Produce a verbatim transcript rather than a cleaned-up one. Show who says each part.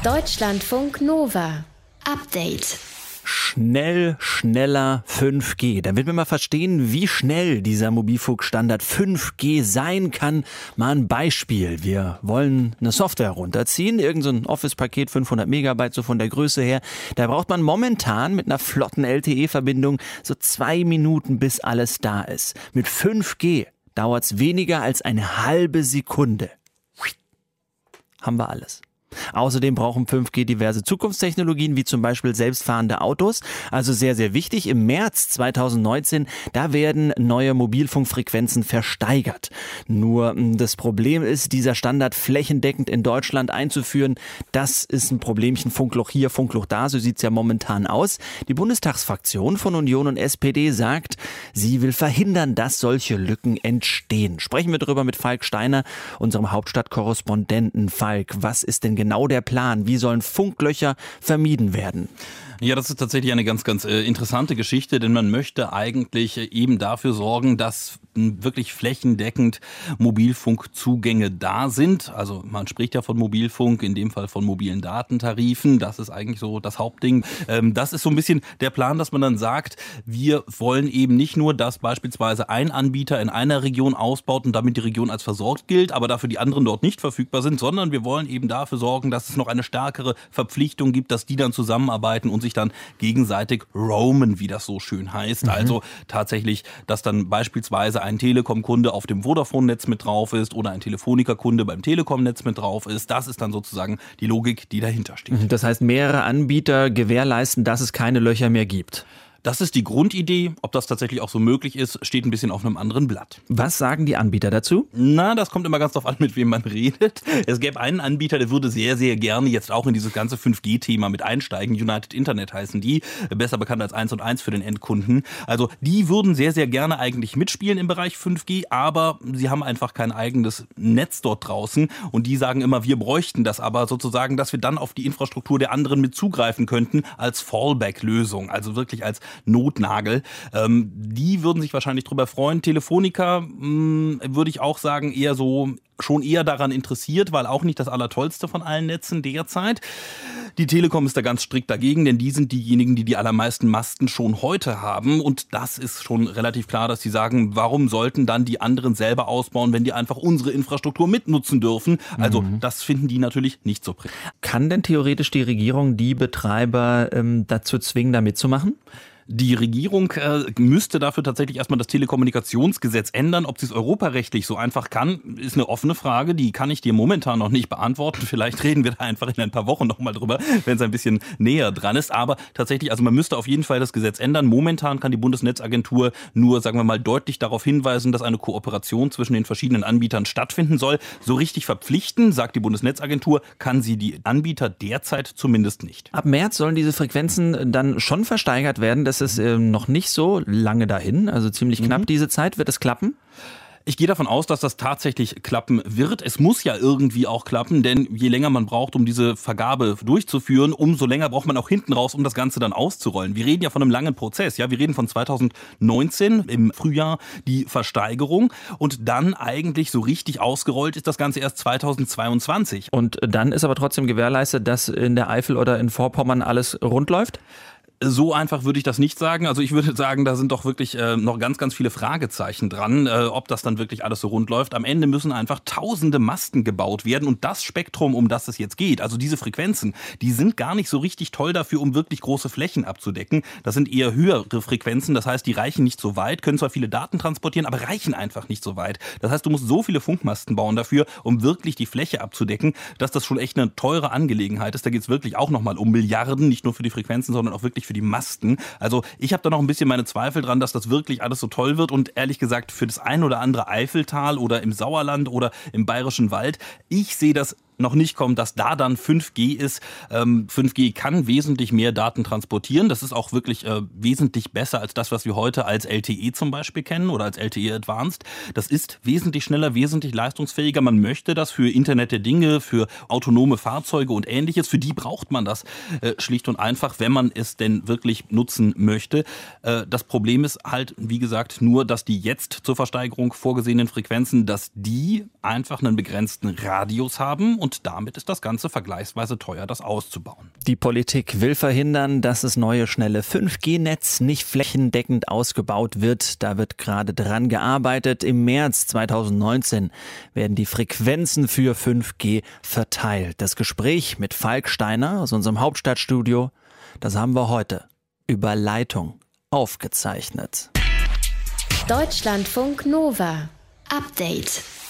Speaker 1: Deutschlandfunk Nova. Update.
Speaker 2: Schnell, schneller fünf G. Damit wir mal verstehen, wie schnell dieser Mobilfunkstandard fünf G sein kann, mal ein Beispiel. Wir wollen eine Software runterziehen, irgend so ein Office-Paket, fünfhundert Megabyte, so von der Größe her. Da braucht man momentan mit einer flotten L T E-Verbindung so zwei Minuten, bis alles da ist. Mit fünf G dauert's weniger als eine halbe Sekunde. Haben wir alles. Außerdem brauchen fünf G diverse Zukunftstechnologien, wie zum Beispiel selbstfahrende Autos. Also sehr, sehr wichtig. Im März zweitausendneunzehn, da werden neue Mobilfunkfrequenzen versteigert. Nur das Problem ist, dieser Standard flächendeckend in Deutschland einzuführen, das ist ein Problemchen. Funkloch hier, Funkloch da, so sieht's ja momentan aus. Die Bundestagsfraktion von Union und S P D sagt, sie will verhindern, dass solche Lücken entstehen. Sprechen wir darüber mit Falk Steiner, unserem Hauptstadtkorrespondenten. Falk, was ist denn genau der Plan? Wie sollen Funklöcher vermieden werden?
Speaker 3: Ja, das ist tatsächlich eine ganz, ganz äh, interessante Geschichte, denn man möchte eigentlich äh, eben dafür sorgen, dass m, wirklich flächendeckend Mobilfunkzugänge da sind. Also man spricht ja von Mobilfunk, in dem Fall von mobilen Datentarifen. Das ist eigentlich so das Hauptding. Ähm, das ist so ein bisschen der Plan, dass man dann sagt, wir wollen eben nicht nur, dass beispielsweise ein Anbieter in einer Region ausbaut und damit die Region als versorgt gilt, aber dafür die anderen dort nicht verfügbar sind, sondern wir wollen eben dafür sorgen, dass es noch eine stärkere Verpflichtung gibt, dass die dann zusammenarbeiten und sich dann gegenseitig roamen, wie das so schön heißt. Mhm. Also tatsächlich, dass dann beispielsweise ein Telekom-Kunde auf dem Vodafone-Netz mit drauf ist oder ein Telefonica-Kunde beim Telekom-Netz mit drauf ist. Das ist dann sozusagen die Logik, die dahinter steht.
Speaker 2: Das heißt, mehrere Anbieter gewährleisten, dass es keine Löcher mehr gibt.
Speaker 3: Das ist die Grundidee. Ob das tatsächlich auch so möglich ist, steht ein bisschen auf einem anderen Blatt.
Speaker 2: Was sagen die Anbieter dazu?
Speaker 3: Na, das kommt immer ganz drauf an, mit wem man redet. Es gäbe einen Anbieter, der würde sehr, sehr gerne jetzt auch in dieses ganze fünf G Thema mit einsteigen. United Internet heißen die, besser bekannt als eins und eins für den Endkunden. Also die würden sehr, sehr gerne eigentlich mitspielen im Bereich fünf G, aber sie haben einfach kein eigenes Netz dort draußen. Und die sagen immer, wir bräuchten das aber sozusagen, dass wir dann auf die Infrastruktur der anderen mit zugreifen könnten als Fallback-Lösung. Also wirklich als Notnagel. Ähm, die würden sich wahrscheinlich drüber freuen. Telefonica mh, würde ich auch sagen, eher so schon eher daran interessiert, weil auch nicht das Allertollste von allen Netzen derzeit. Die Telekom ist da ganz strikt dagegen, denn die sind diejenigen, die die allermeisten Masten schon heute haben. Und das ist schon relativ klar, dass sie sagen, warum sollten dann die anderen selber ausbauen, wenn die einfach unsere Infrastruktur mitnutzen dürfen? Also mhm. das finden die natürlich nicht so prickelnd.
Speaker 2: Kann denn theoretisch die Regierung die Betreiber ähm, dazu zwingen, da mitzumachen?
Speaker 3: Die Regierung äh, müsste dafür tatsächlich erstmal das Telekommunikationsgesetz ändern. Ob sie es europarechtlich so einfach kann, ist eine offene Frage. Die kann ich dir momentan noch nicht beantworten. Vielleicht reden wir da einfach in ein paar Wochen nochmal drüber, wenn es ein bisschen näher dran ist. Aber tatsächlich, also man müsste auf jeden Fall das Gesetz ändern. Momentan kann die Bundesnetzagentur nur, sagen wir mal, deutlich darauf hinweisen, dass eine Kooperation zwischen den verschiedenen Anbietern stattfinden soll. So richtig verpflichten, sagt die Bundesnetzagentur, kann sie die Anbieter derzeit zumindest nicht.
Speaker 2: Ab März sollen diese Frequenzen dann schon versteigert werden. Das ist äh, noch nicht so lange dahin, also ziemlich knapp mhm. diese Zeit. Wird es klappen?
Speaker 3: Ich gehe davon aus, dass das tatsächlich klappen wird. Es muss ja irgendwie auch klappen, denn je länger man braucht, um diese Vergabe durchzuführen, umso länger braucht man auch hinten raus, um das Ganze dann auszurollen. Wir reden ja von einem langen Prozess. Ja, wir reden von zweitausendneunzehn im Frühjahr die Versteigerung und dann eigentlich so richtig ausgerollt ist das Ganze erst zweitausendzweiundzwanzig.
Speaker 2: Und dann ist aber trotzdem gewährleistet, dass in der Eifel oder in Vorpommern alles rund läuft?
Speaker 3: So einfach würde ich das nicht sagen. Also ich würde sagen, da sind doch wirklich äh, noch ganz, ganz viele Fragezeichen dran, äh, ob das dann wirklich alles so rund läuft. Am Ende müssen einfach tausende Masten gebaut werden und das Spektrum, um das es jetzt geht, also diese Frequenzen, die sind gar nicht so richtig toll dafür, um wirklich große Flächen abzudecken. Das sind eher höhere Frequenzen, das heißt, die reichen nicht so weit, können zwar viele Daten transportieren, aber reichen einfach nicht so weit. Das heißt, du musst so viele Funkmasten bauen dafür, um wirklich die Fläche abzudecken, dass das schon echt eine teure Angelegenheit ist. Da geht es wirklich auch nochmal um Milliarden, nicht nur für die Frequenzen, sondern auch wirklich für die Masten. Also ich habe da noch ein bisschen meine Zweifel dran, dass das wirklich alles so toll wird und ehrlich gesagt für das ein oder andere Eifeltal oder im Sauerland oder im Bayerischen Wald, ich sehe das noch nicht kommt, dass da dann fünf G ist. Ähm, fünf G kann wesentlich mehr Daten transportieren. Das ist auch wirklich äh, wesentlich besser als das, was wir heute als L T E zum Beispiel kennen oder als L T E Advanced. Das ist wesentlich schneller, wesentlich leistungsfähiger. Man möchte das für Internet der Dinge, für autonome Fahrzeuge und Ähnliches. Für die braucht man das äh, schlicht und einfach, wenn man es denn wirklich nutzen möchte. Äh, das Problem ist halt, wie gesagt, nur, dass die jetzt zur Versteigerung vorgesehenen Frequenzen, dass die einfach einen begrenzten Radius haben und damit ist das Ganze vergleichsweise teuer, das auszubauen.
Speaker 2: Die Politik will verhindern, dass das neue schnelle fünf G Netz nicht flächendeckend ausgebaut wird. Da wird gerade dran gearbeitet. Im März zweitausendneunzehn werden die Frequenzen für fünf G verteilt. Das Gespräch mit Falk Steiner aus unserem Hauptstadtstudio, das haben wir heute über Leitung aufgezeichnet.
Speaker 1: Deutschlandfunk Nova. Update.